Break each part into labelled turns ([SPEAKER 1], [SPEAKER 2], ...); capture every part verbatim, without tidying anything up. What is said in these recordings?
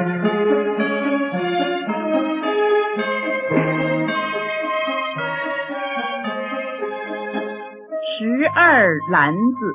[SPEAKER 1] 十二篮子。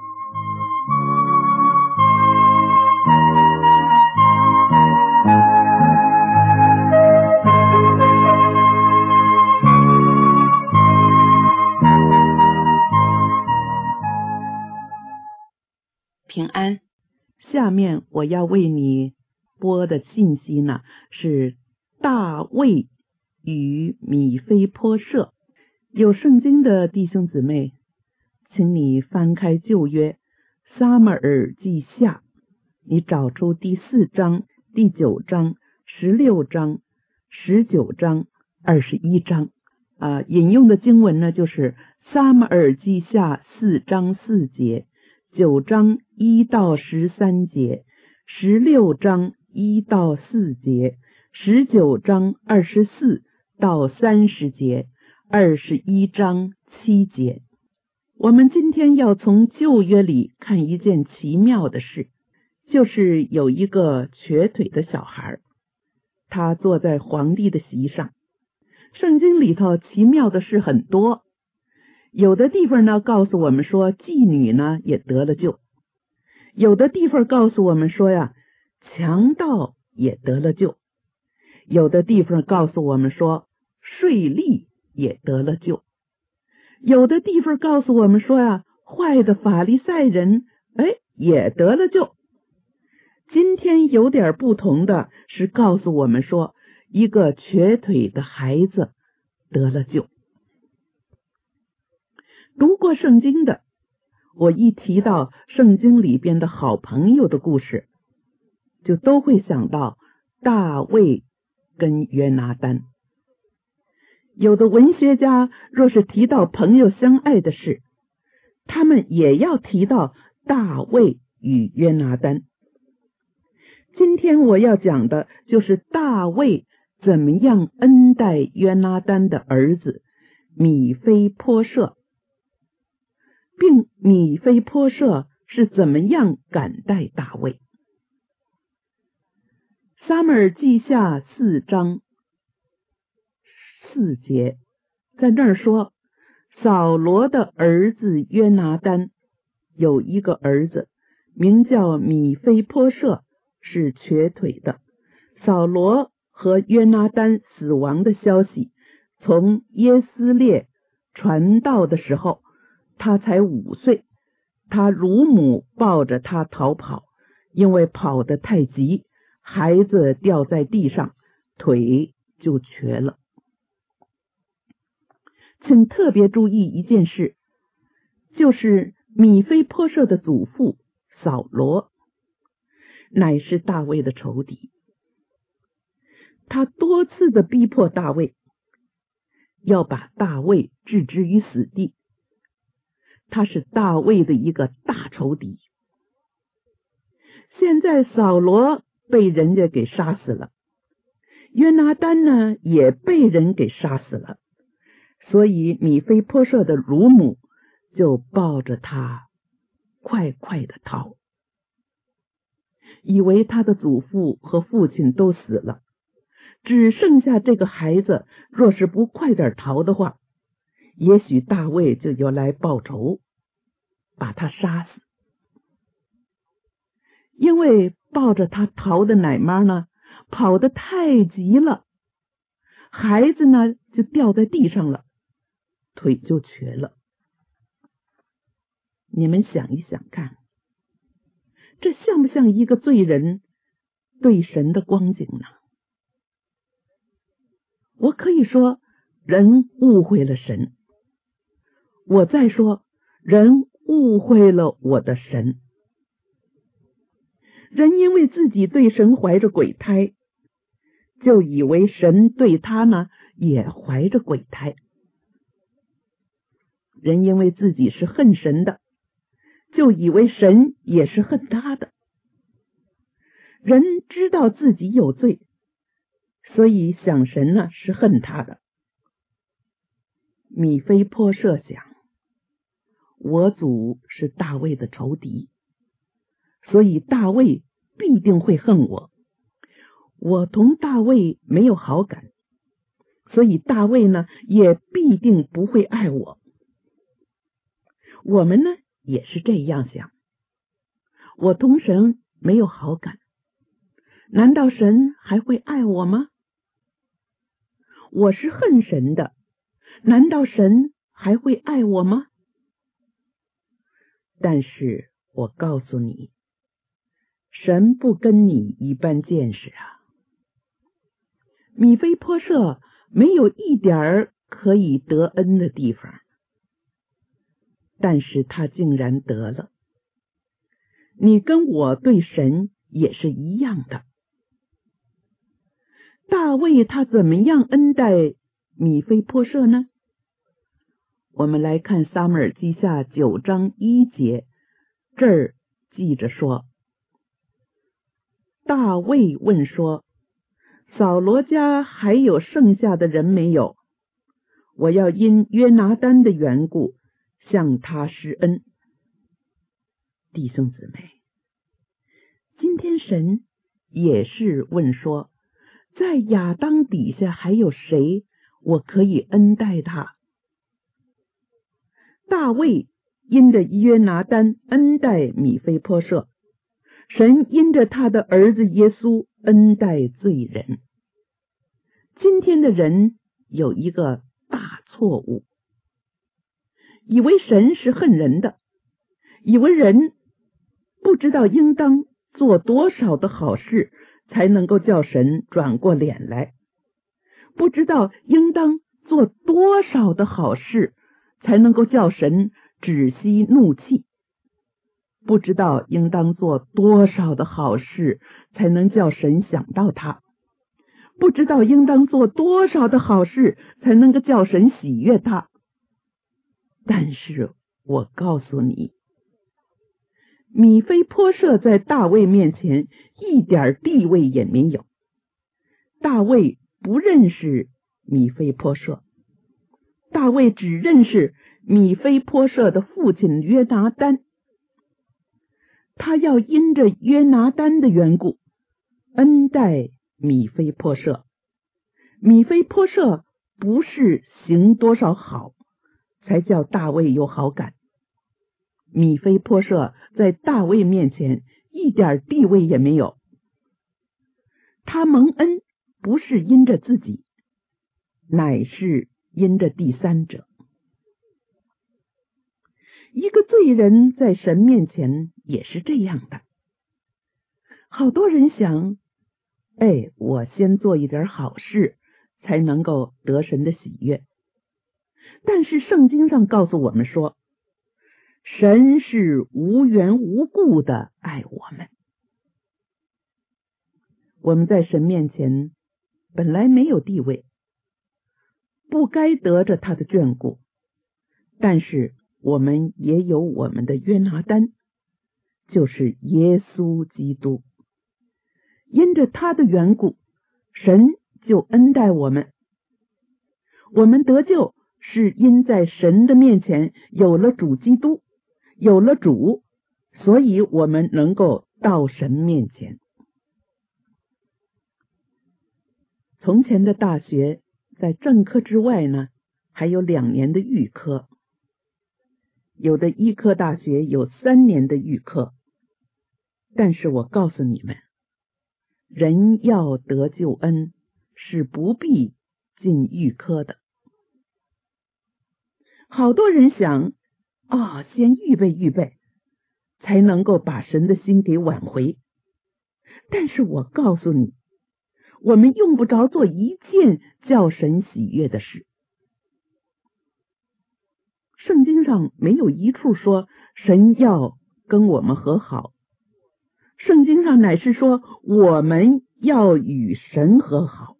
[SPEAKER 2] 平安，下面我要为你播的信息呢，是大卫与米非波设。有圣经的弟兄姊妹，请你翻开旧约撒母耳记下，你找出第四章、第九章、十六章、十九章、二十一章。啊，引用的经文呢，就是撒母耳记下四章四节，九章一到十三节，十六章一到四节，十九章二十四到三十节，二十一章七节。我们今天要从旧约里看一件奇妙的事，就是有一个瘸腿的小孩，他坐在皇帝的席上。圣经里头奇妙的事很多，有的地方呢告诉我们说妓女呢也得了救，有的地方告诉我们说呀强盗也得了救，有的地方告诉我们说税吏也得了救，有的地方告诉我们说呀坏的法利赛人哎也得了救。今天有点不同的是告诉我们说一个瘸腿的孩子得了救。读过圣经的，我一提到圣经里边的好朋友的故事，就都会想到大卫跟约拿单。有的文学家若是提到朋友相爱的事，他们也要提到大卫与约拿单。今天我要讲的就是大卫怎么样恩待约拿单的儿子米非波设，并米非波设是怎么样感戴大卫。撒母耳记下四章四节，在那儿说扫罗的儿子约拿单有一个儿子名叫米非波设，是瘸腿的。扫罗和约拿单死亡的消息从耶斯列传到的时候，他才五岁，他乳母抱着他逃跑，因为跑得太急，孩子掉在地上，腿就瘸了。请特别注意一件事，就是米非波设的祖父扫罗乃是大卫的仇敌，他多次的逼迫大卫，要把大卫置之于死地，他是大卫的一个大仇敌。现在扫罗被人家给杀死了，约拿单呢也被人给杀死了，所以米非波设的乳母就抱着他快快的逃，以为他的祖父和父亲都死了，只剩下这个孩子，若是不快点逃的话，也许大卫就要来报仇，把他杀死。因为抱着他逃的奶妈呢跑得太急了，孩子呢就掉在地上了，腿就瘸了。你们想一想看，这像不像一个罪人对神的光景呢？我可以说人误会了神，我再说人误会了我的神。人因为自己对神怀着鬼胎，就以为神对他呢也怀着鬼胎。人因为自己是恨神的，就以为神也是恨他的。人知道自己有罪，所以想神呢是恨他的。米非波设想，我祖是大卫的仇敌，所以大卫必定会恨我， 我同大卫没有好感，所以大卫呢也必定不会爱我。我们呢也是这样想，我同神没有好感，难道神还会爱我吗？我是恨神的，难道神还会爱我吗？但是我告诉你，神不跟你一般见识啊。米非波设没有一点儿可以得恩的地方，但是他竟然得了。你跟我对神也是一样的。大卫他怎么样恩待米非波设呢？我们来看撒母耳记下九章一节，这儿记着说，大卫问说，扫罗家还有剩下的人没有？我要因约拿单的缘故向他施恩。弟兄姊妹，今天神也是问说，在亚当底下还有谁我可以恩待他？大卫因着约拿单恩待米非波设，神因着他的儿子耶稣恩待罪人。今天的人有一个大错误，以为神是恨人的，以为人不知道应当做多少的好事才能够叫神转过脸来，不知道应当做多少的好事才能够叫神止息怒气，不知道应当做多少的好事才能叫神想到他，不知道应当做多少的好事才能够叫神喜悦他。但是我告诉你，米非波设在大卫面前一点地位也没有。大卫不认识米非波设，大卫只认识米非波设的父亲约拿单。他要因着约拿单的缘故恩待米非波设。米非波设不是行多少好才叫大卫有好感，米非波设在大卫面前一点地位也没有。他蒙恩不是因着自己，乃是因着第三者。一个罪人在神面前也是这样的。好多人想，哎，我先做一点好事才能够得神的喜悦。但是圣经上告诉我们说，神是无缘无故的爱我们。我们在神面前本来没有地位，不该得着他的眷顾，但是我们也有我们的约拿单，就是耶稣基督。因着他的缘故，神就恩待我们。我们得救是因在神的面前有了主基督，有了主，所以我们能够到神面前。从前的大学在正科之外呢，还有两年的预科，有的医科大学有三年的预科。但是我告诉你们，人要得救恩是不必进预科的。好多人想，哦，先预备预备，才能够把神的心给挽回。但是我告诉你，我们用不着做一件叫神喜悦的事。圣经上没有一处说神要跟我们和好，圣经上乃是说我们要与神和好。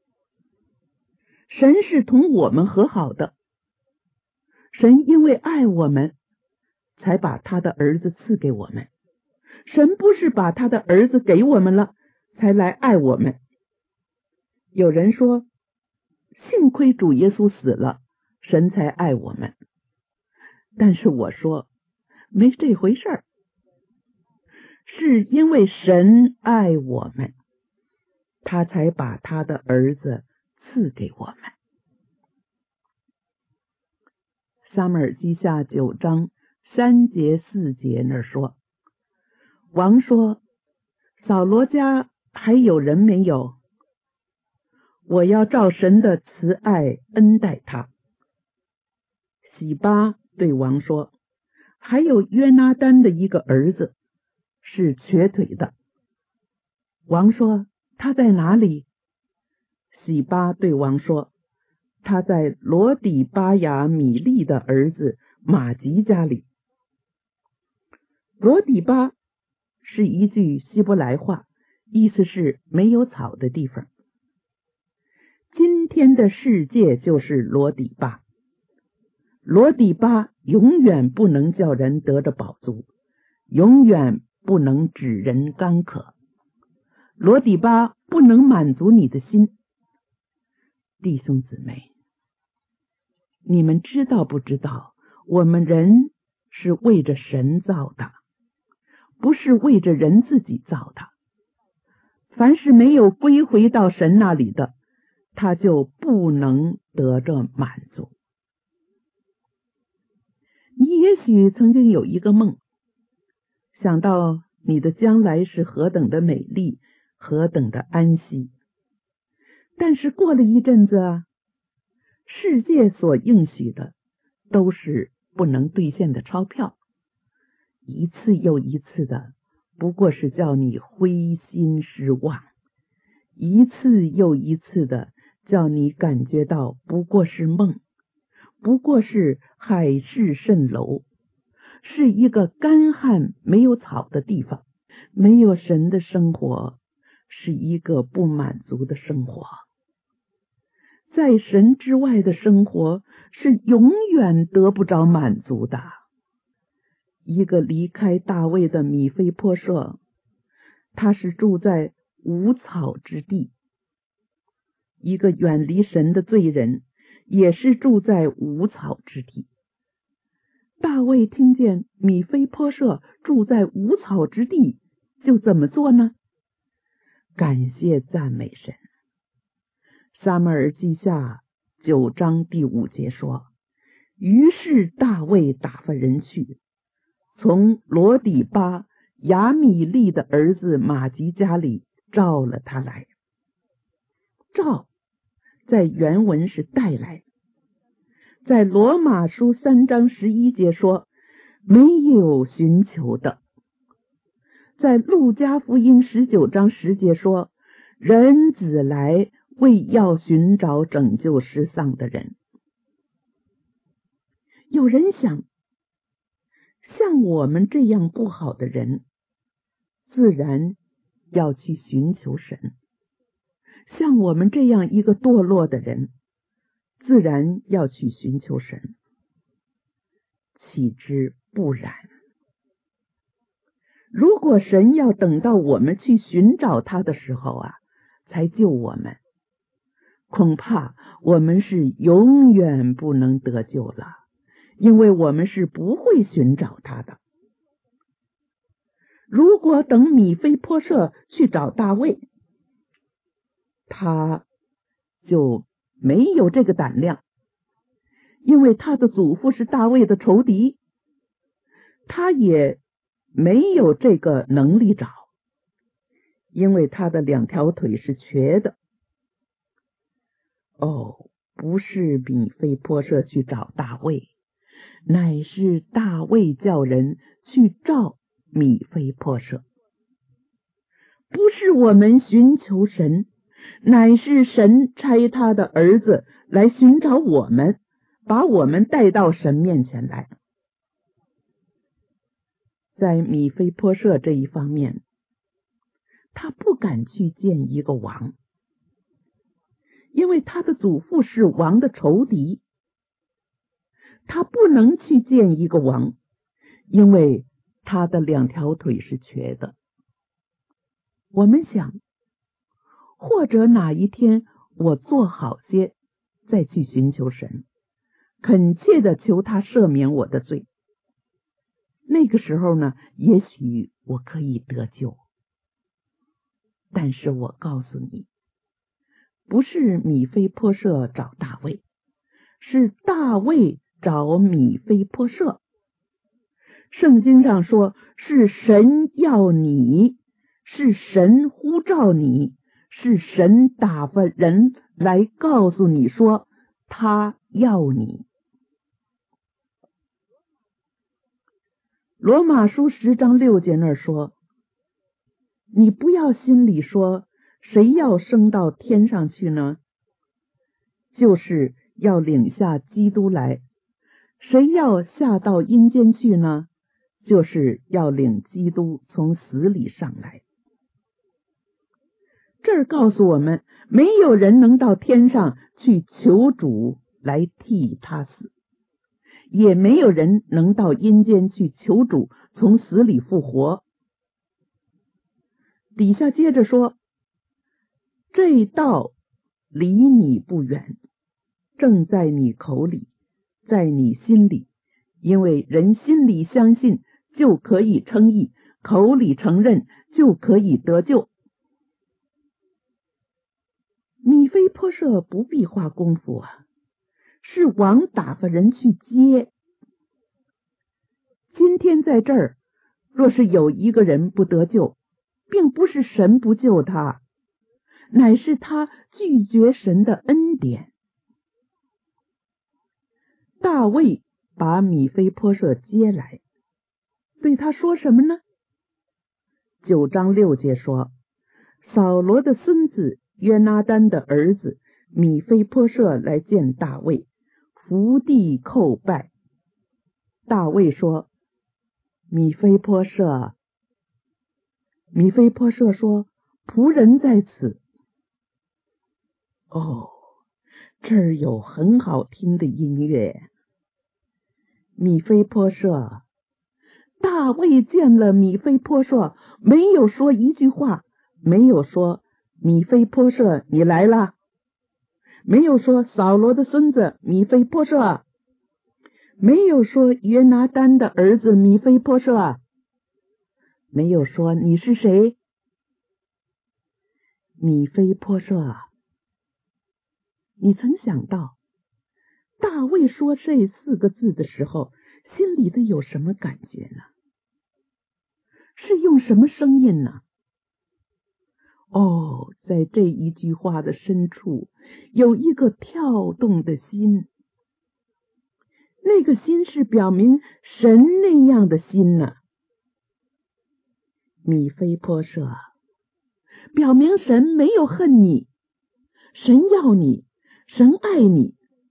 [SPEAKER 2] 神是同我们和好的，神因为爱我们才把他的儿子赐给我们，神不是把他的儿子给我们了才来爱我们。有人说，幸亏主耶稣死了，神才爱我们。但是我说，没这回事儿，是因为神爱我们， 他才把他的儿子赐给我们。撒母耳记下九章三节四节那儿说，王说，扫罗家还有人没有？我要照神的慈爱恩待他。洗巴对王说，还有约拿单的一个儿子是瘸腿的。王说，他在哪里？洗巴对王说，他在罗底巴雅米利的儿子马吉家里。罗底巴是一句希伯来话，意思是没有草的地方。今天的世界就是罗底巴，罗底巴永远不能叫人得着饱足，永远不能使人干渴。罗底巴不能满足你的心。弟兄姊妹，你们知道不知道，我们人是为着神造的，不是为着人自己造的。凡是没有归回到神那里的，他就不能得着满足。你也许曾经有一个梦，想到你的将来是何等的美丽，何等的安息。但是过了一阵子啊，世界所应许的都是不能兑现的钞票，一次又一次的不过是叫你灰心失望，一次又一次的叫你感觉到不过是梦，不过是海市蜃楼，是一个干旱没有草的地方。没有神的生活是一个不满足的生活，在神之外的生活是永远得不着满足的。一个离开大卫的米非波设，他是住在无草之地；一个远离神的罪人，也是住在无草之地。大卫听见米非波设住在无草之地，就怎么做呢？感谢赞美神。撒母耳记下九章第五节说，于是大卫打发人去，从罗底巴亚米利的儿子马吉家里召了他来。召在原文是带来，在罗马书三章十一节说没有寻求的，在路加福音十九章十节说，人子来为要寻找拯救失丧的人。有人想，像我们这样不好的人，自然要去寻求神；像我们这样一个堕落的人，自然要去寻求神。岂知不然。如果神要等到我们去寻找他的时候啊，才救我们，恐怕我们是永远不能得救了，因为我们是不会寻找他的。如果等米非波设去找大卫，他就没有这个胆量，因为他的祖父是大卫的仇敌，他也没有这个能力找，因为他的两条腿是瘸的。哦，不是米非波设去找大卫，乃是大卫叫人去召米非波设。不是我们寻求神，乃是神差他的儿子来寻找我们，把我们带到神面前来。在米非波设这一方面，他不敢去见一个王，因为他的祖父是王的仇敌。他不能去见一个王，因为他的两条腿是瘸的。我们想，或者哪一天我做好些，再去寻求神，恳切的求他赦免我的罪。那个时候呢，也许我可以得救。但是我告诉你， 不是米非波设找大卫，是大卫找米非波设。圣经上说，是神要你，是神呼召你，是神打发人来告诉你说他要你。罗马书十章六节那儿说，你不要心里说，谁要升到天上去呢？就是要领下基督来。谁要下到阴间去呢？就是要领基督从死里上来。这儿告诉我们，没有人能到天上去求主来替他死，也没有人能到阴间去求主从死里复活。底下接着说，这道离你不远，正在你口里，在你心里，因为人心里相信就可以称义，口里承认就可以得救。米非波设不必花功夫啊，是王打发人去接。今天在这儿，若是有一个人不得救，并不是神不救他，乃是他拒绝神的恩典。大卫把米非波设接来，对他说什么呢？九章六节说，扫罗的孙子约拿单的儿子米非波设来见大卫，伏地叩拜。大卫说，米非波设。米非波设说，仆人在此。哦，这儿有很好听的音乐。米非波设，大卫见了米非波设，没有说一句话，没有说米非波设你来了，没有说扫罗的孙子米非波设，没有说约拿单的儿子米非波设，没有说你是谁。米非波设，你曾想到大卫说这四个字的时候，心里的有什么感觉呢？是用什么声音呢？哦，在这一句话的深处，有一个跳动的心，那个心是表明神那样的心呢。米非波设，表明神没有恨你，神要你，神爱你。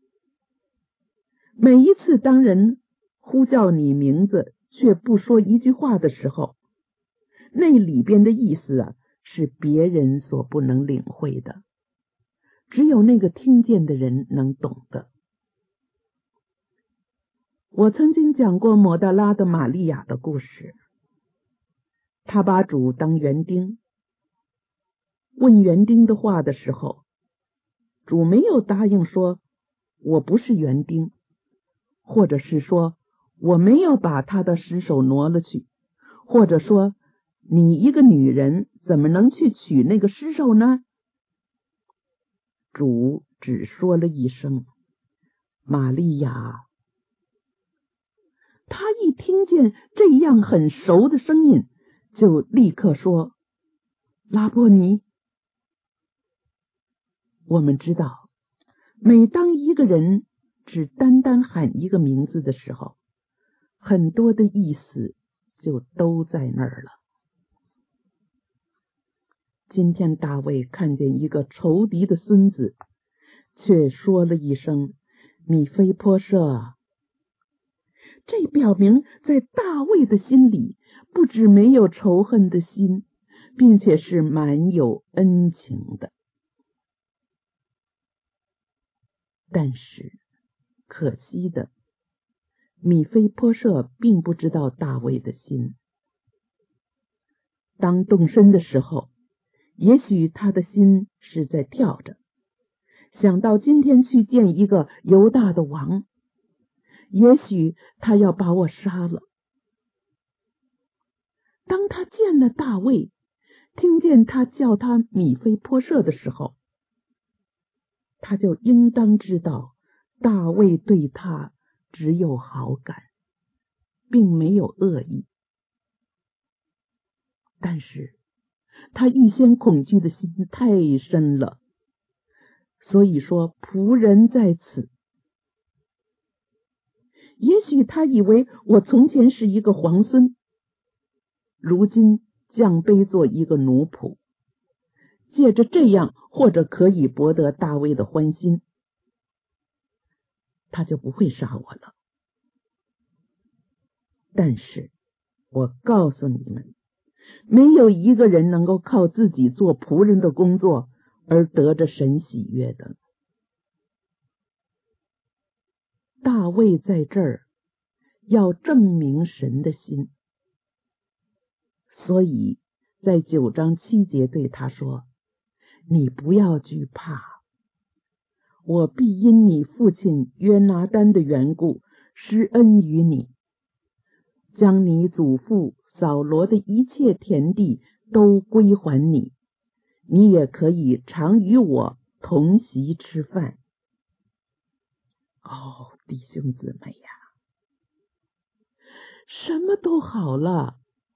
[SPEAKER 2] 每一次当人呼叫你名字却不说一句话的时候，那里边的意思啊，是别人所不能领会的，只有那个听见的人能懂得。我曾经讲过抹大拉的玛利亚的故事，她把主当园丁，问园丁的话的时候，主没有答应说我不是园丁，或者是说我没有把他的尸首挪了去，或者说你一个女人怎么能去取那个尸首呢？主只说了一声玛利亚。他一听见这样很熟的声音，就立刻说拉波尼。我们知道，每当一个人只单单喊一个名字的时候，很多的意思就都在那儿了。今天大卫看见一个仇敌的孙子，却说了一声米非波设，这表明在大卫的心里不止没有仇恨的心，并且是满有恩情的。但是可惜的，米非波设并不知道大卫的心。当动身的时候，也许他的心是在跳着，想到今天去见一个犹大的王，也许他要把我杀了。当他见了大卫，听见他叫他米非波设的时候， 他就应当知道大卫对他只有好感，并没有恶意。但是他预先恐惧的心太深了，所以说仆人在此。也许他以为我从前是一个皇孙，如今降卑做一个奴仆，借着这样或者可以博得大卫的欢心，他就不会杀我了。但是我告诉你们，没有一个人能够靠自己做仆人的工作而得着神喜悦的。大卫在这儿要证明神的心，所以在九章七节对他说，你不要惧怕，我必因你父亲约拿单的缘故施恩于你，将你祖父扫罗的一切田地都归还你，你也可以常与我同席吃饭。哦，弟兄姊妹呀，什么都好了。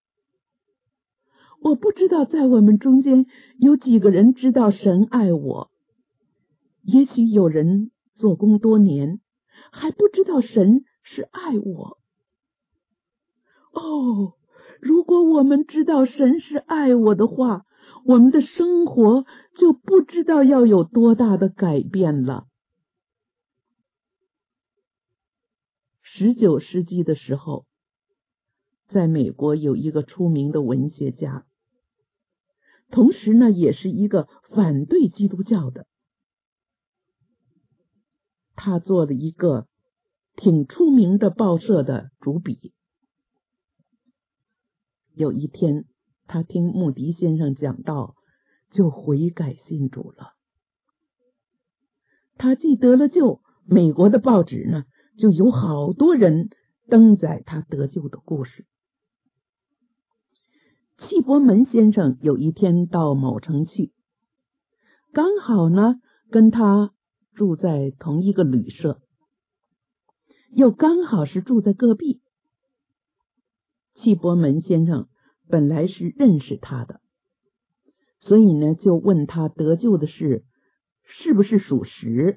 [SPEAKER 2] 我不知道在我们中间有几个人知道神爱我，也许有人做工多年还不知道神是爱我。哦，如果我们知道神是爱我的话，我们的生活就不知道要有多大的改变了。十九世纪的时候，在美国有一个出名的文学家，同时呢也是一个反对基督教的，他做了一个挺出名的报社的主笔。有一天他听穆迪先生讲道，就悔改信主了。他既得了救，美国的报纸呢就有好多人登载他得救的故事。契伯门先生有一天到某城去，刚好呢跟他住在同一个旅社，又刚好是住在隔壁。契伯门先生本来是认识他的，所以呢就问他得救的事是不是属实。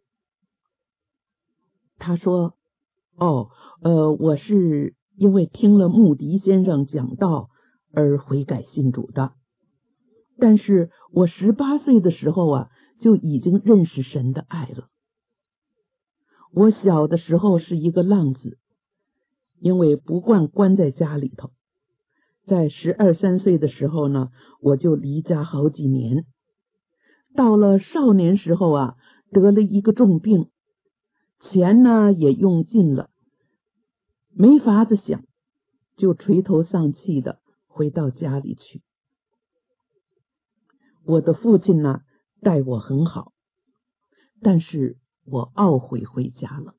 [SPEAKER 2] 他说，哦，呃，我是因为听了穆迪先生讲道而悔改信主的，但是我十八岁的时候啊就已经认识神的爱了。我小的时候是一个浪子，因为不惯关在家里头，在十二三岁的时候呢我就离家好几年，到了少年时候啊得了一个重病，钱呢也用尽了，没法子想，就垂头丧气的回到家里去。我的父亲呢待我很好，但是我懊悔回家了，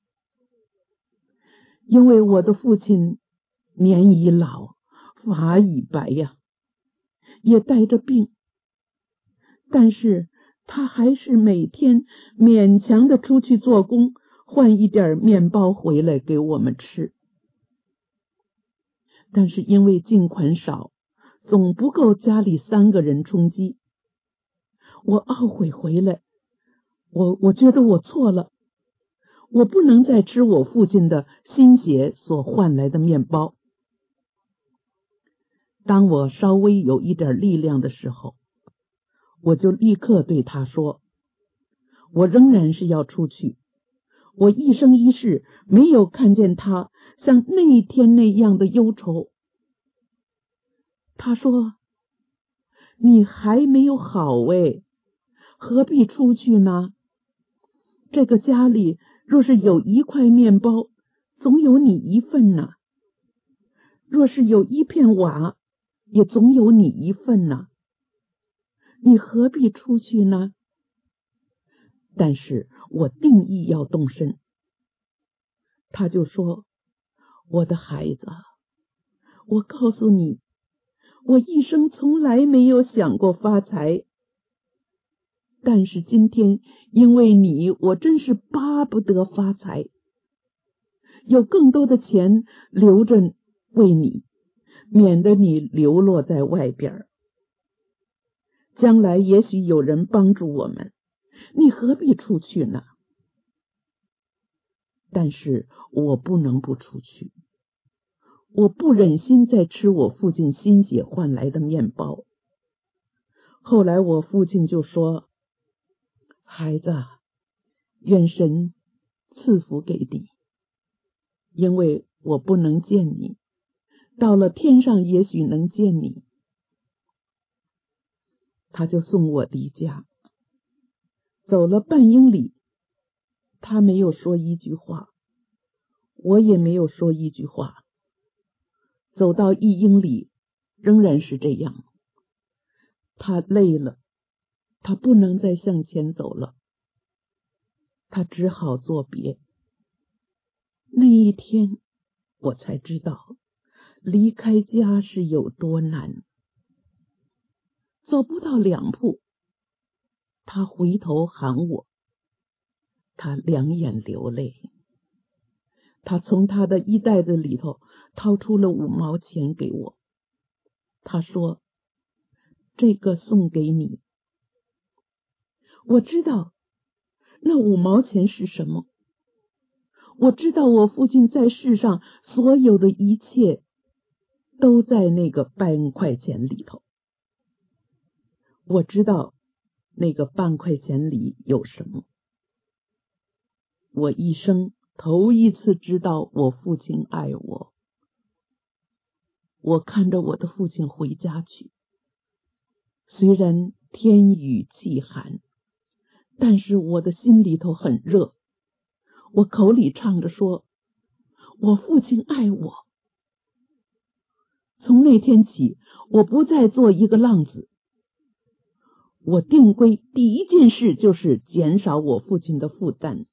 [SPEAKER 2] 因为我的父亲年已老，发已白呀，也带着病，但是他还是每天勉强的出去做工，换一点面包回来给我们吃。但是因为进款少，总不够家里三个人充饥。我懊悔回来，我我觉得我错了，我不能再吃我父亲的心血所换来的面包。当我稍微有一点力量的时候，我就立刻对他说，我仍然是要出去，我一生一世没有看见他像那一天那样的忧愁。他说，你还没有好诶，何必出去呢？这个家里若是有一块面包，总有你一份呐；若是有一片瓦，也总有你一份呐。你何必出去呢？但是我定义要动身。他就说，我的孩子，我告诉你，我一生从来没有想过发财， 但是今天因为你，我真是巴不得发财，有更多的钱留着为你，免得你流落在外边。将来也许有人帮助我们，你何必出去呢？但是我不能不出去，我不忍心再吃我父亲心血换来的面包。后来我父亲就说，孩子，愿神赐福给你，因为我不能见你，到了天上也许能见你。他就送我离家，走了半英里，他没有说一句话，我也没有说一句话。走到一英里，仍然是这样。他累了，他不能再向前走了，他只好作别。那一天，我才知道离开家是有多难。走不到两步，他回头喊我，他两眼流泪。他从他的衣袋子里头掏出了五毛钱给我，他说，这个送给你。我知道那五毛钱是什么，我知道我父亲在世上所有的一切都在那个半块钱里头。我知道那个半块钱里有什么。我一生头一次知道我父亲爱我。我看着我的父亲回家去，虽然天雨气寒，但是我的心里头很热。我口里唱着说，我父亲爱我。从那天起，我不再做一个浪子。我定规第一件事就是减少我父亲的负担。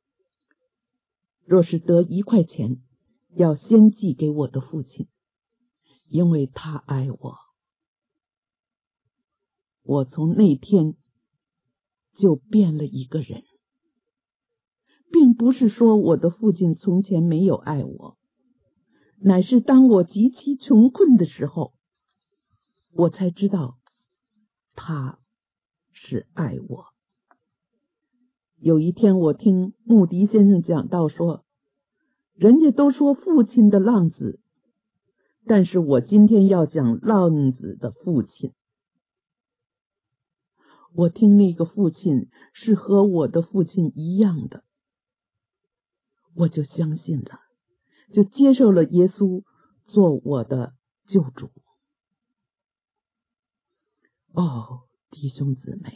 [SPEAKER 2] 若是得一块钱，要先寄给我的父亲，因为他爱我。我从那天就变了一个人，并不是说我的父亲从前没有爱我，乃是当我极其穷困的时候，我才知道他是爱我。有一天我听穆迪先生讲到说，人家都说父亲的浪子，但是我今天要讲浪子的父亲。我听那个父亲是和我的父亲一样的，我就相信了，就接受了耶稣做我的救主。哦，弟兄姊妹，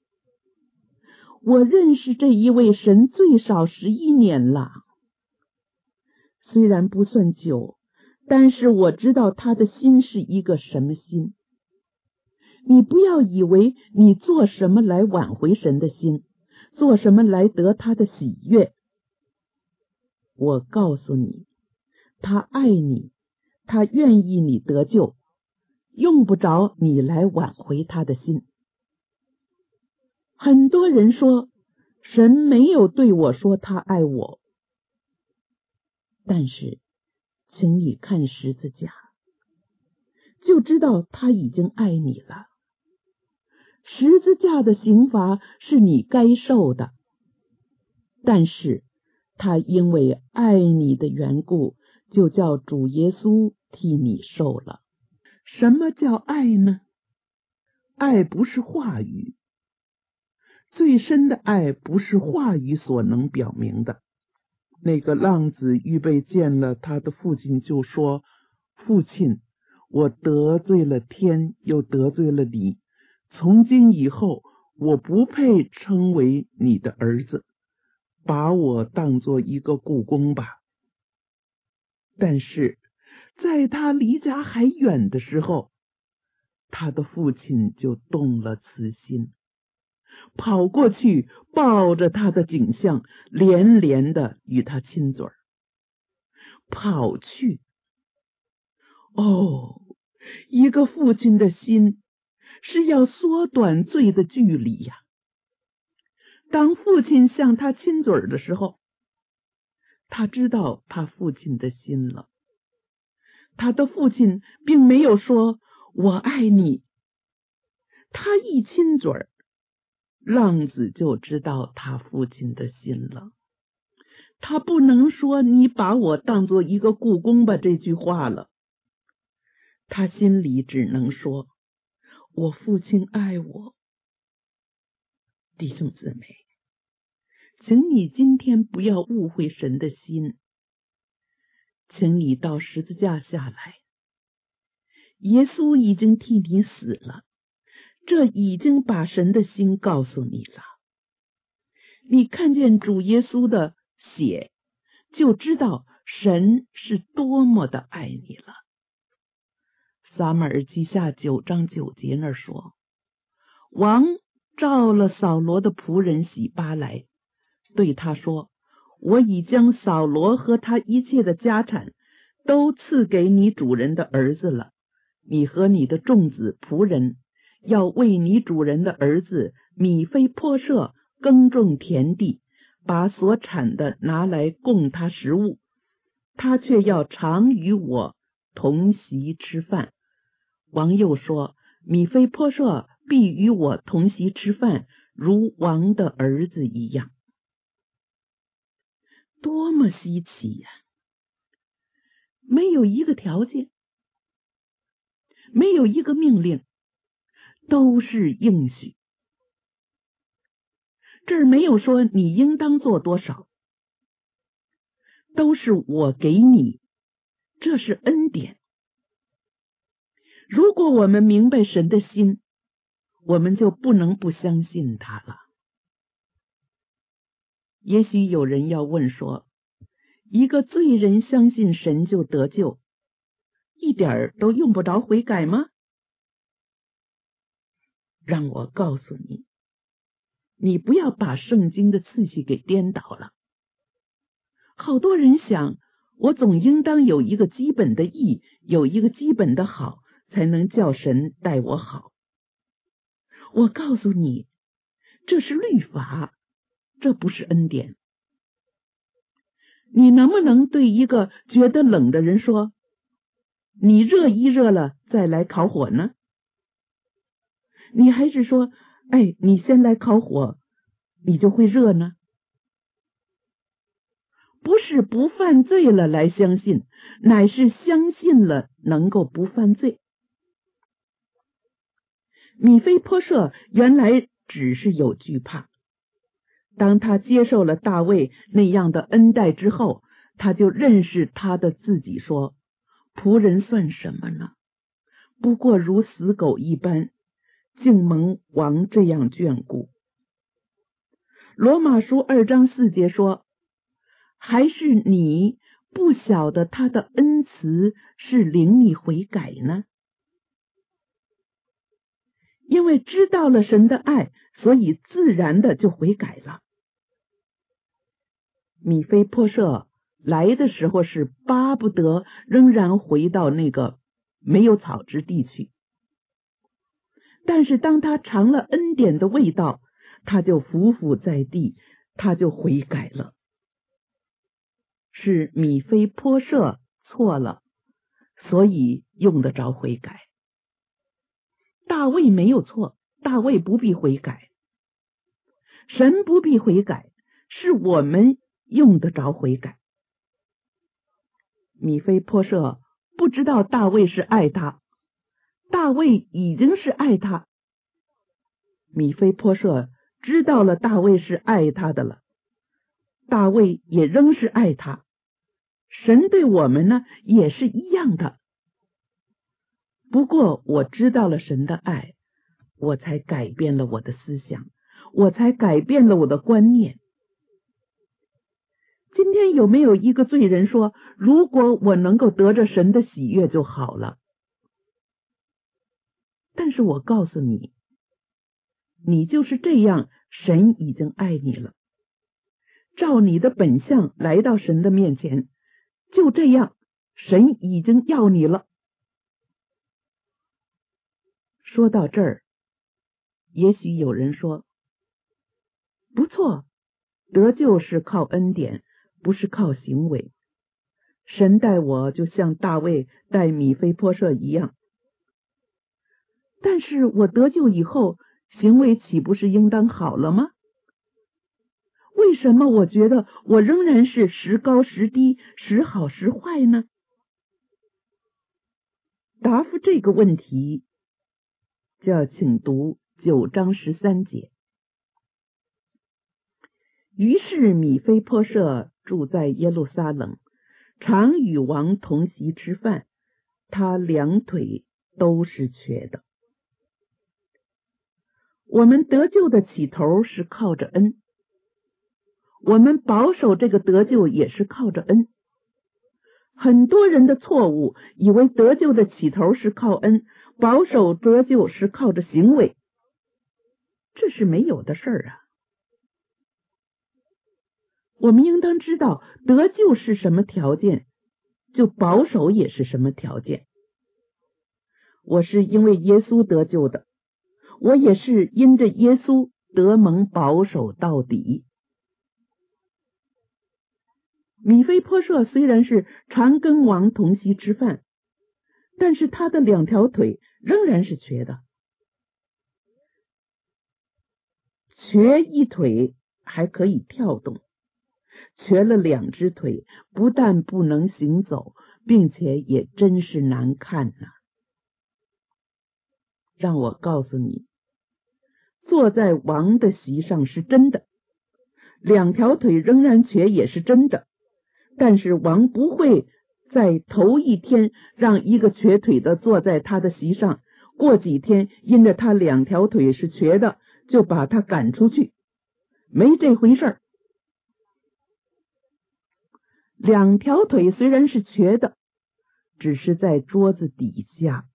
[SPEAKER 2] 我认识这一位神最少十一年了，虽然不算久，但是我知道他的心是一个什么心。你不要以为你做什么来挽回神的心，做什么来得他的喜悦。我告诉你，他爱你，他愿意你得救，用不着你来挽回他的心。很多人说，神没有对我说他爱我，但是请你看十字架，就知道他已经爱你了。十字架的刑罚是你该受的，但是他因为爱你的缘故，就叫主耶稣替你受了。什么叫爱呢？爱不是话语，最深的爱不是话语所能表明的。那个浪子预备见了他的父亲，就说，父亲，我得罪了天，又得罪了你，从今以后我不配称为你的儿子，把我当作一个雇工吧。但是在他离家还远的时候，他的父亲就动了慈心，跑过去抱着他的颈项，连连的与他亲嘴儿。跑去，哦，一个父亲的心是要缩短罪的距离呀。 当父亲向他亲嘴的时候，他知道他父亲的心了。他的父亲并没有说我爱你，他一亲嘴，浪子就知道他父亲的心了。他不能说你把我当作一个雇工吧这句话了，他心里只能说我父亲爱我。弟兄姊妹，请你今天不要误会神的心，请你到十字架下来，耶稣已经替你死了，这已经把神的心告诉你了。你看见主耶稣的血，就知道神是多么的爱你了。撒母耳记下九章九节那儿说，王召了扫罗的仆人洗巴来，对他说，我已将扫罗和他一切的家产都赐给你主人的儿子了，你和你的众子仆人要为你主人的儿子米非波设耕种田地，把所产的拿来供他食物，他却要常与我同席吃饭。王又说，米非波设必与我同席吃饭，如王的儿子一样。多么稀奇呀！没有一个条件，没有一个命令，都是应许。这儿没有说你应当做多少，都是我给你，这是恩典。如果我们明白神的心，我们就不能不相信他了。也许有人要问说，一个罪人相信神就得救，一点儿都用不着悔改吗？让我告诉你，你不要把圣经的次序给颠倒了。好多人想，我总应当有一个基本的义，有一个基本的好，才能叫神待我好。我告诉你，这是律法，这不是恩典。你能不能对一个觉得冷的人说，你热一热了再来烤火呢？你还是说，哎，你先来烤火，你就会热呢？不是不犯罪了来相信，乃是相信了能够不犯罪。米非波设原来只是有惧怕，当他接受了大卫那样的恩待之后，他就认识他的自己说，仆人算什么呢？不过如死狗一般，竟蒙王这样眷顾。罗马书二章四节说，还是你不晓得他的恩慈是领你悔改呢？因为知道了神的爱，所以自然的就悔改了。米非波设来的时候是巴不得仍然回到那个没有草之地去，但是当他尝了恩典的味道，他就伏伏在地，他就悔改了。是米非波设错了，所以用得着悔改。大卫没有错，大卫不必悔改，神不必悔改，是我们用得着悔改。米非波设不知道大卫是爱他，大卫已经是爱他。米非波设知道了大卫是爱他的了，大卫也仍是爱他。神对我们呢也是一样的。不过我知道了神的爱，我才改变了我的思想，我才改变了我的观念。今天有没有一个罪人说，如果我能够得着神的喜悦就好了？但是我告诉你，你就是这样，神已经爱你了。照你的本相来到神的面前，就这样，神已经要你了。说到这儿，也许有人说， 不错，得救是靠恩典，不是靠行为。神待我就像大卫待米非波设一样，但是我得救以后，行为岂不是应当好了吗？为什么我觉得我仍然是时高时低，时好时坏呢？答复这个问题，就要请读九章十三节。于是米非波设住在耶路撒冷，常与王同席吃饭，他两腿都是瘸的。我们得救的起头是靠着恩，我们保守这个得救也是靠着恩。很多人的错误，以为得救的起头是靠恩，保守得救是靠着行为，这是没有的事儿啊。我们应当知道，得救是什么条件，就保守也是什么条件。我是因为耶稣得救的，我也是因着耶稣得蒙保守到底。米非波设虽然是常跟王同席吃饭，但是他的两条腿仍然是瘸的。瘸一腿还可以跳动，瘸了两只腿，不但不能行走，并且也真是难看呐、啊。让我告诉你，坐在王的席上是真的，两条腿仍然瘸也是真的，但是王不会在头一天让一个瘸腿的坐在他的席上，过几天因着他两条腿是瘸的，就把他赶出去，没这回事儿。两条腿虽然是瘸的，只是在桌子底下，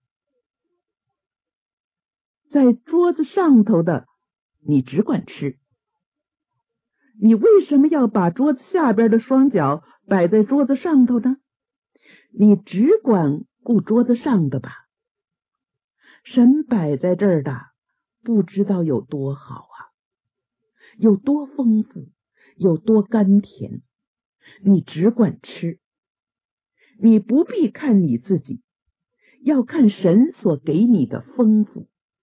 [SPEAKER 2] 在桌子上头的你只管吃。你为什么要把桌子下边的双脚摆在桌子上头呢？你只管顾桌子上的吧。神摆在这儿的不知道有多好啊，有多丰富，有多甘甜，你只管吃。你不必看你自己，要看神所给你的丰富。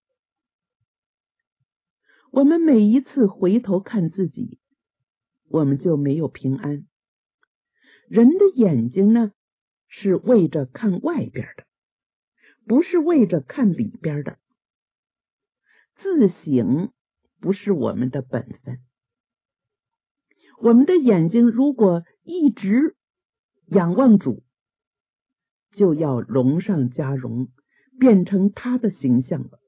[SPEAKER 2] 我们每一次回头看自己，我们就没有平安。人的眼睛呢，是为着看外边的，不是为着看里边的。自省不是我们的本分。我们的眼睛如果一直仰望主，就要荣上加荣，变成他的形象了。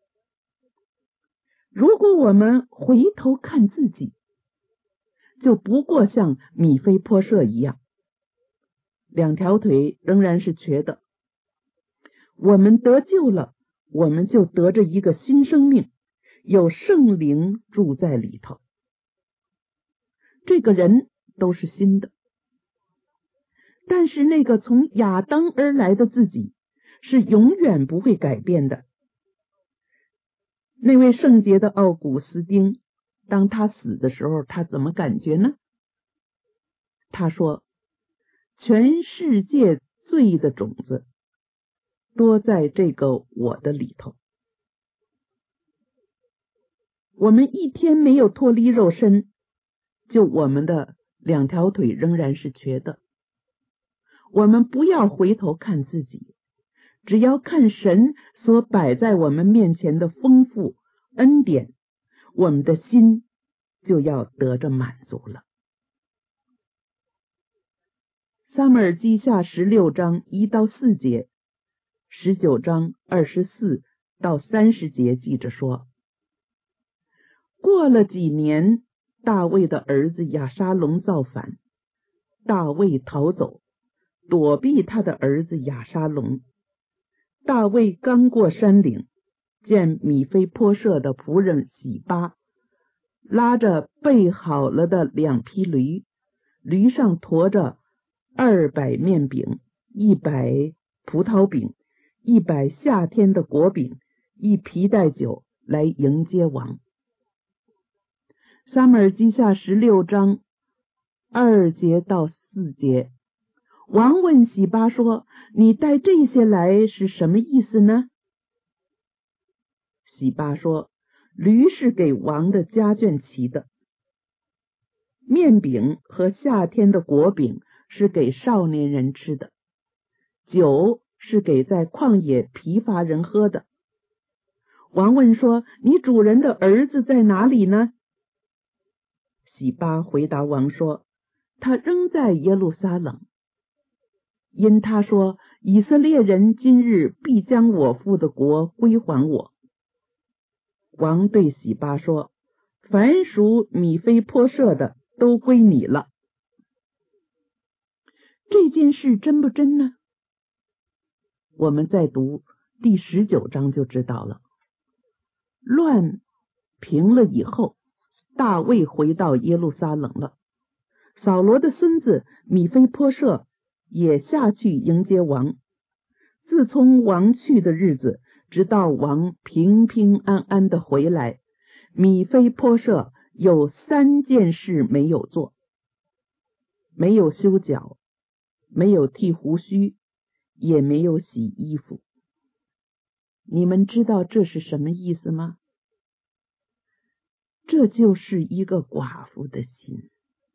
[SPEAKER 2] 如果我们回头看自己，就不过像米非波设一样，两条腿仍然是瘸的。我们得救了，我们就得着一个新生命，有圣灵住在里头，这个人都是新的。但是那个从亚当而来的自己是永远不会改变的。那位圣洁的奥古斯丁，当他死的时候，他怎么感觉呢？他说，全世界罪的种子多在这个我的里头。我们一天没有脱离肉身，就我们的两条腿仍然是瘸的。我们不要回头看自己，只要看神所摆在我们面前的丰富恩典，我们的心就要得着满足了。撒母耳记下十六章一到四节，十九章二十四到三十节记着说，过了几年，大卫的儿子亚沙龙造反，大卫逃走，躲避他的儿子亚沙龙。大卫刚过山岭，见米非波设的仆人洗巴拉着备好了的两匹驴，驴上驮着二百面饼，一百葡萄饼，一百夏天的果饼，一皮带酒来迎接王。 撒母耳记下十六章二节到四节，王问洗巴说：你带这些来是什么意思呢？洗巴说：驴是给王的家眷骑的，面饼和夏天的果饼是给少年人吃的，酒是给在旷野疲乏人喝的。王问说：你主人的儿子在哪里呢？洗巴回答王说：他仍在耶路撒冷，因他说以色列人今日必将我父的国归还我。王对洗巴说：凡属米非波设的都归你了。这件事真不真呢？我们再读第十九章就知道了。乱平了以后，大卫回到耶路撒冷了。扫罗的孙子米非波设也下去迎接王。自从王去的日子，直到王平平安安的回来，米非波设有三件事没有做：没有修脚，没有剃胡须，也没有洗衣服。你们知道这是什么意思吗？这就是一个寡妇的心。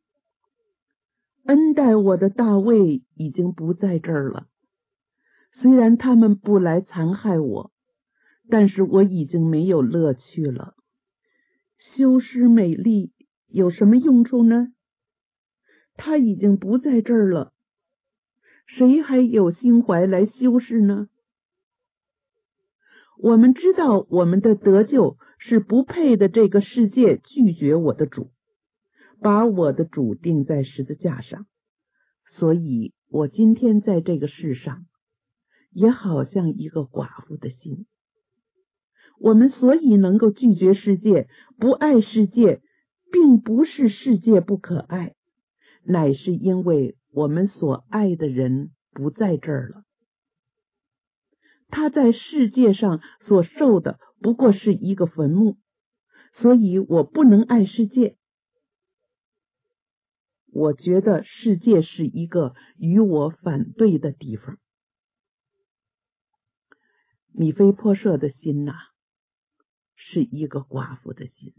[SPEAKER 2] 恩待我的大卫已经不在这儿了，虽然他们不来残害我，但是我已经没有乐趣了。修饰美丽有什么用处呢？他已经不在这儿了，谁还有心怀来修饰呢？我们知道我们的得救是不配的，这个世界拒绝我的主，把我的主钉在十字架上，所以我今天在这个世上也好像一个寡妇的心。我们所以能够拒绝世界，不爱世界，并不是世界不可爱，乃是因为我们所爱的人不在这儿了。他在世界上所受的不过是一个坟墓，所以我不能爱世界。我觉得世界是一个与我反对的地方。米非波设的心呐、啊，是一个寡妇的心。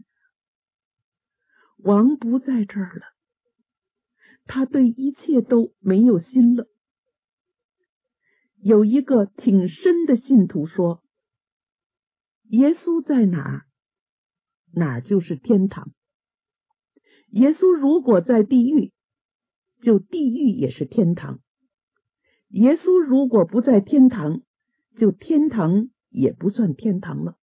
[SPEAKER 2] 王不在这儿了，他对一切都没有心了。有一个挺深的信徒说，耶稣在哪儿，哪儿就是天堂。耶稣如果在地狱，就地狱也是天堂；耶稣如果不在天堂，就天堂也不算天堂了。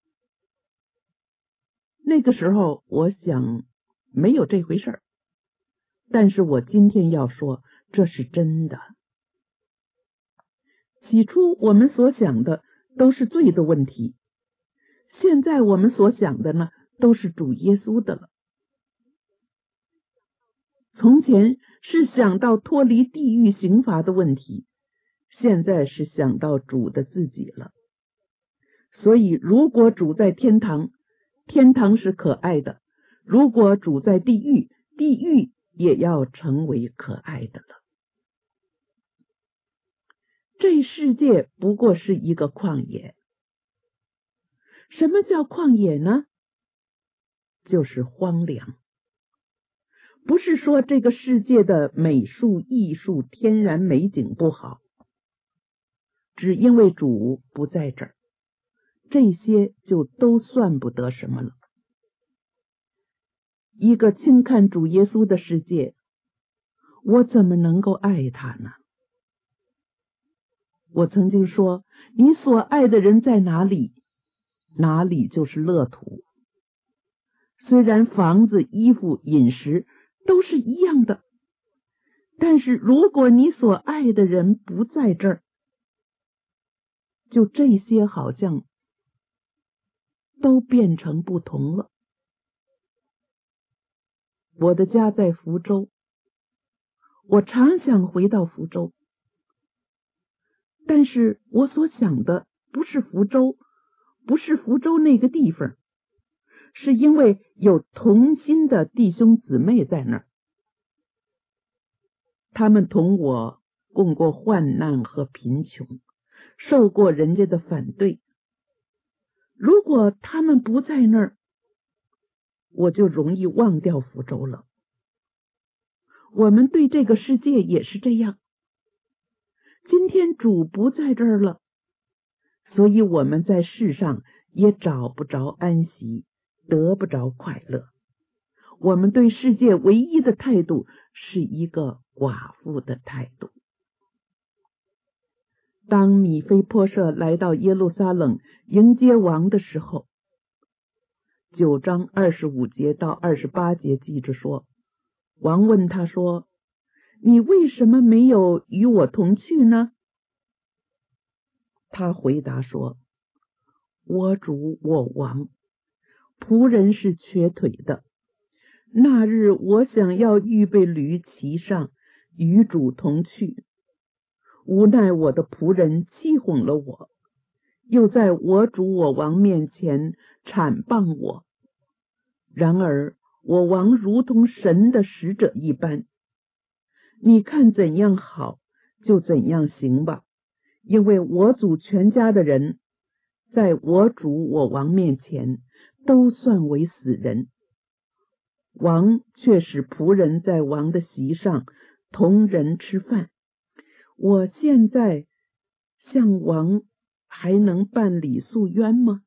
[SPEAKER 2] 那个时候我想没有这回事儿，但是我今天要说这是真的。起初我们所想的都是罪的问题，现在我们所想的呢，都是主耶稣的了。从前是想到脱离地狱刑罚的问题，现在是想到主的自己了。所以如果主在天堂，天堂是可爱的；如果主在地狱，地狱也要成为可爱的了。这世界不过是一个旷野。什么叫旷野呢？就是荒凉。不是说这个世界的美术、艺术、天然美景不好，只因为主不在这儿，这些就都算不得什么了。一个轻看主耶稣的世界，我怎么能够爱他呢？我曾经说，你所爱的人在哪里，哪里就是乐土。虽然房子、衣服、饮食都是一样的，但是如果你所爱的人不在这儿，就这些好像都变成不同了。我的家在福州，我常想回到福州，但是我所想的不是福州，不是福州那个地方， 是因为有同心的弟兄姊妹在那儿，他们同我共过患难和贫穷，受过人家的反对。如果他们不在那儿，我就容易忘掉福州了。我们对这个世界也是这样，今天主不在这儿了，所以我们在世上也找不着安息，得不着快乐。我们对世界唯一的态度是一个寡妇的态度。当米非波设来到耶路撒冷迎接王的时候，九章二十五节到二十八节记着说，王问他说，你为什么没有与我同去呢？他回答说，我主我王，仆人是瘸腿的，那日我想要预备驴骑上，与主同去，无奈我的仆人欺哄了我，又在我主我王面前铲谤我。然而我王如同神的使者一般，你看怎样好就怎样行吧，因为我祖全家的人在我主我王面前都算为死人。王却使仆人在王的席上同人吃饭，我现在向王还能办理诉冤吗？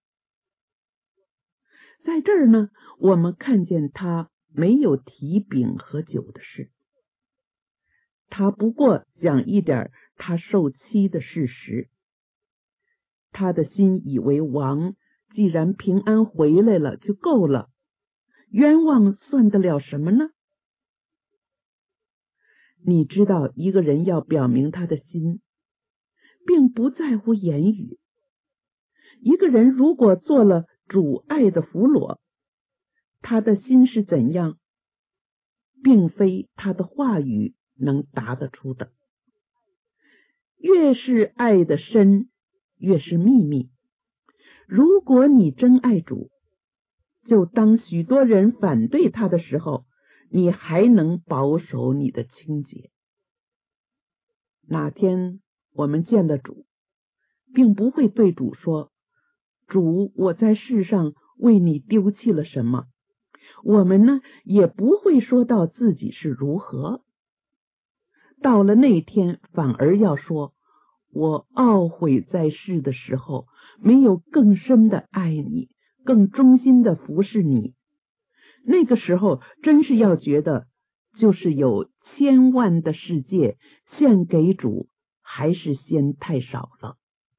[SPEAKER 2] 在这儿呢，我们看见他没有提饼和酒的事，他不过讲一点他受欺的事实。他的心以为王既然平安回来了就够了，冤枉算得了什么呢？你知道，一个人要表明他的心，并不在乎言语。一个人如果做了主爱的俘虏，他的心是怎样，并非他的话语能答得出的。越是爱的深，越是秘密。如果你真爱主，就当许多人反对他的时候，你还能保守你的清洁。哪天我们见了主，并不会对主说，主，我在世上为你丢弃了什么。我们呢，也不会说到自己是如何。到了那天，反而要说，我懊悔在世的时候，没有更深的爱你，更忠心的服侍你。那个时候，真是要觉得，就是有千万的世界献给主，还是嫌太少了。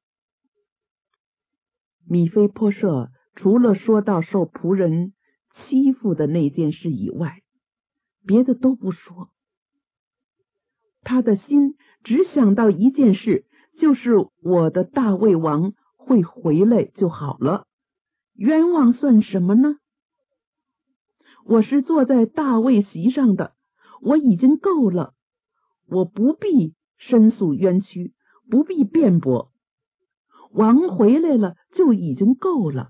[SPEAKER 2] 米非波设除了说到受仆人欺负的那件事以外，别的都不说。他的心只想到一件事，就是我的大卫王会回来就好了，冤枉算什么呢？我是坐在大卫席上的，我已经够了，我不必申诉冤屈，不必辩驳，王回来了就已经够了。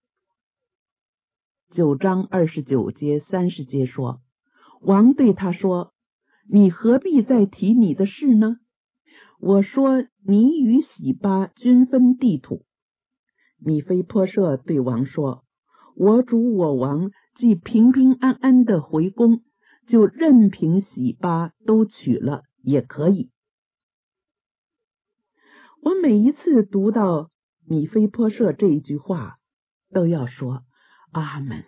[SPEAKER 2] 九章二十九节三十节说，王对他说，你何必再提你的事呢？我说，你与洗巴均分地土。米非波设对王说，我主我王既平平安安的回宫，就任凭洗巴都娶了也可以。我每一次读到米非波设这一句话，都要说阿们。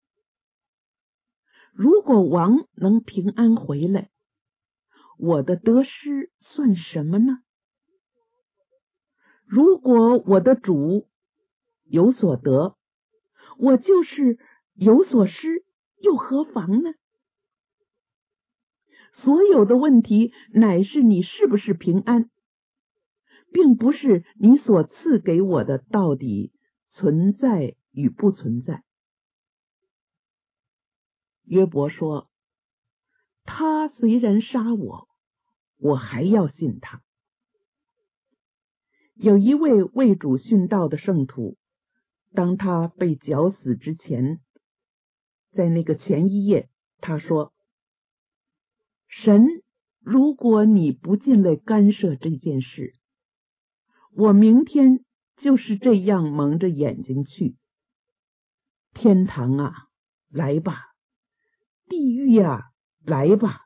[SPEAKER 2] 如果王能平安回来，我的得失算什么呢？如果我的主有所得，我就是有所失，又何妨呢？所有的问题乃是你是不是平安，并不是你所赐给我的到底存在与不存在。约伯说，他虽然杀我，我还要信他。有一位为主殉道的圣徒，当他被绞死之前， 在那个前一页，他说，神，如果你不进来干涉这件事，我明天就是这样蒙着眼睛去。天堂啊，来吧，地狱啊，来吧。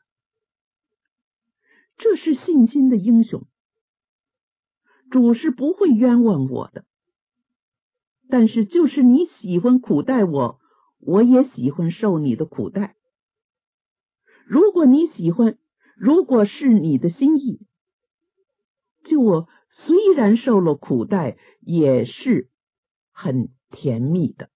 [SPEAKER 2] 这是信心的英雄，主是不会冤枉我的。但是就是你喜欢苦待我，我也喜欢受你的苦待。如果你喜欢，如果是你的心意，就我虽然受了苦待，也是很甜蜜的。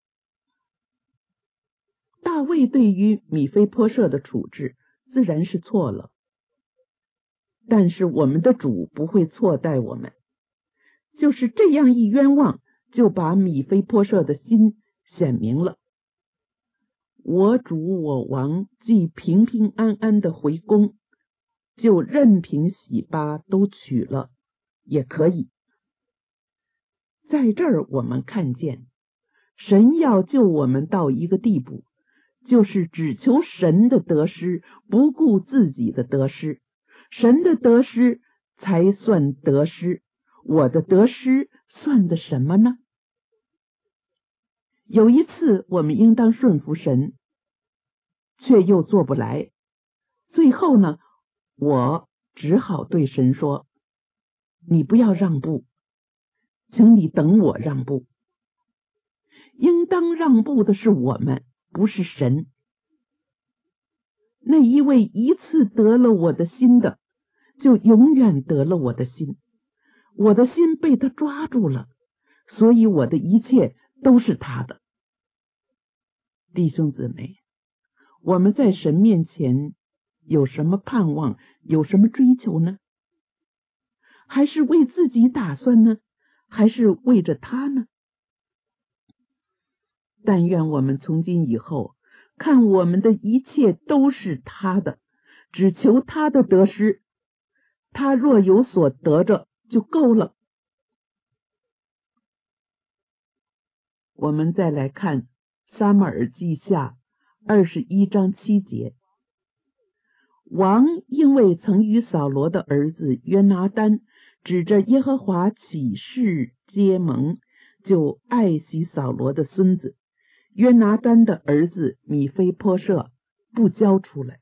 [SPEAKER 2] 大卫对于米非波设的处置自然是错了，但是我们的主不会错待我们，就是这样一冤枉，就把米非波设的心显明了。我主我王既平平安安的回宫，就任凭洗巴都取了也可以。在这儿我们看见神要救我们到一个地步，就是只求神的得失，不顾自己的得失。神的得失才算得失，我的得失算的什么呢？有一次我们应当顺服神，却又做不来，最后呢，我只好对神说，你不要让步，请你等我让步。应当让步的是我们，不是神。那一位一次得了我的心的，就永远得了我的心。我的心被他抓住了，所以我的一切都是他的。弟兄姊妹，我们在神面前有什么盼望，有什么追求呢？还是为自己打算呢？还是为着他呢？但愿我们从今以后看我们的一切都是他的，只求他的得失，他若有所得着就够了。我们再来看撒母耳记下二十一章七节，王因为曾与扫罗的儿子约拿单指着耶和华起誓结盟，就爱惜扫罗的孙子约拿单的儿子米非波设，不交出来。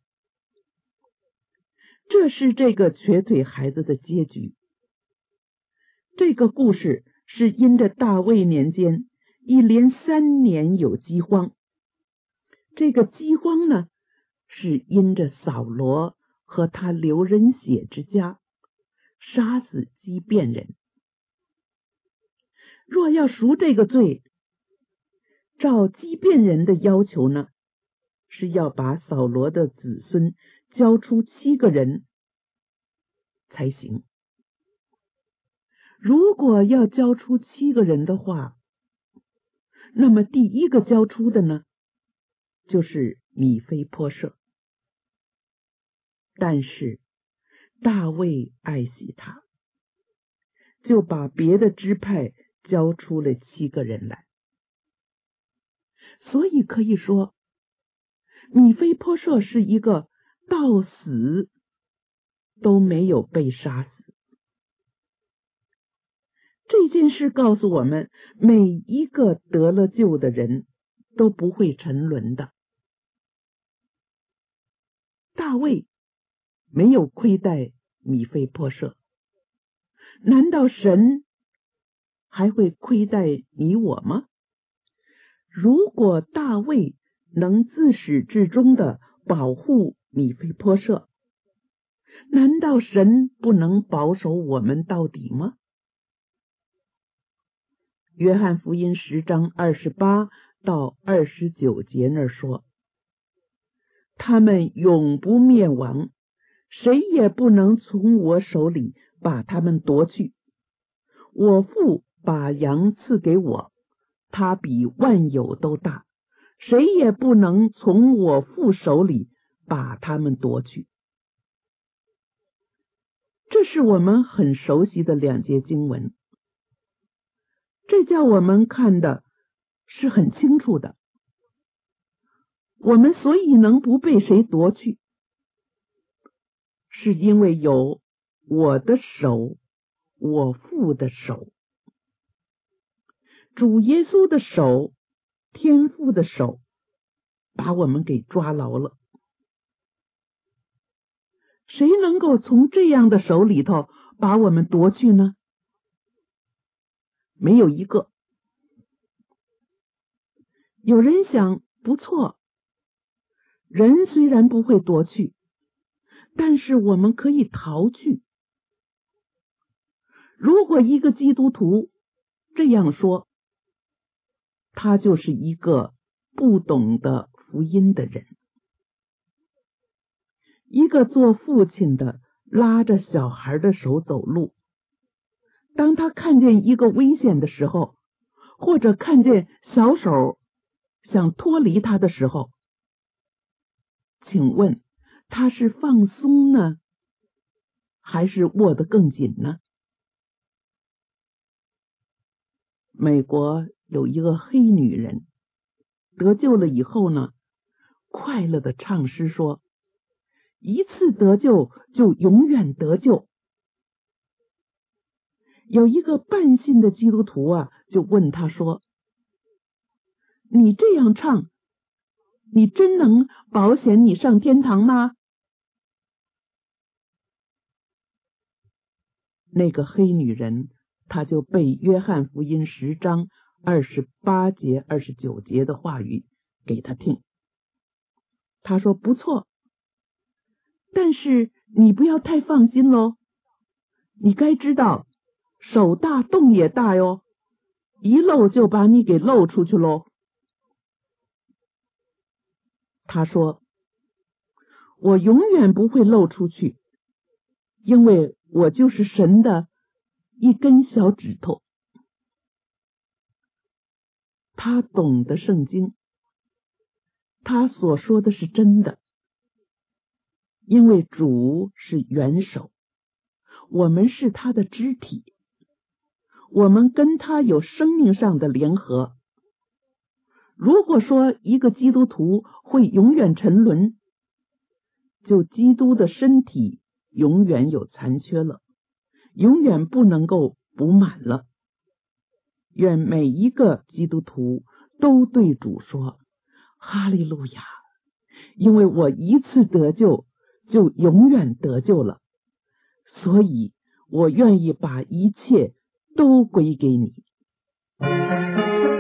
[SPEAKER 2] 这是这个瘸腿孩子的结局。这个故事是因着大卫年间一连三年有饥荒，这个饥荒呢，是因着扫罗和他流人血之家杀死基遍人。若要赎这个罪，照基遍人的要求呢，是要把扫罗的子孙交出七个人才行。如果要交出七个人的话，那么第一个交出的呢，就是米非波设。但是大卫爱惜他，就把别的支派交出了七个人来。所以可以说，米非波设是一个到死都没有被杀死。这件事告诉我们，每一个得了救的人都不会沉沦的。大卫没有亏待米非波设，难道神还会亏待你我吗？如果大卫能自始至终的保护米非波设，难道神不能保守我们到底吗？约翰福音十章二十八到二十九节那儿说，他们永不灭亡，谁也不能从我手里把他们夺去。我父把羊赐给我，他比万有都大，谁也不能从我父手里把他们夺去。这是我们很熟悉的两节经文，这叫我们看的是很清楚的。 我们所以能不被谁夺去，是因为有我的手，我父的手，主耶稣的手，天父的手，把我们给抓牢了。谁能够从这样的手里头把我们夺去呢？没有一个。有人想，不错，人虽然不会夺去，但是我们可以逃去。如果一个基督徒这样说，他就是一个不懂得福音的人。一个做父亲的拉着小孩的手走路，当他看见一个危险的时候，或者看见小手想脱离他的时候，请问他是放松呢，还是握得更紧呢？美国有一个黑女人得救了以后呢，快乐的唱诗说，一次得救就永远得救。有一个半信的基督徒啊，就问他说，你这样唱，你真能保险你上天堂吗？那个黑女人，她就背约翰福音十章二十八节二十九节的话语给他听。他说不错，但是你不要太放心咯，你该知道手大洞也大哟，一漏就把你给漏出去咯。他说我永远不会漏出去，因为我就是神的一根小指头。他懂得圣经，他所说的是真的，因为主是元首，我们是他的肢体，我们跟他有生命上的联合。如果说一个基督徒会永远沉沦，就基督的身体永远有残缺了，永远不能够补满了。愿每一个基督徒都对主说哈利路亚，因为我一次得救就永远得救了，所以我愿意把一切都归给你。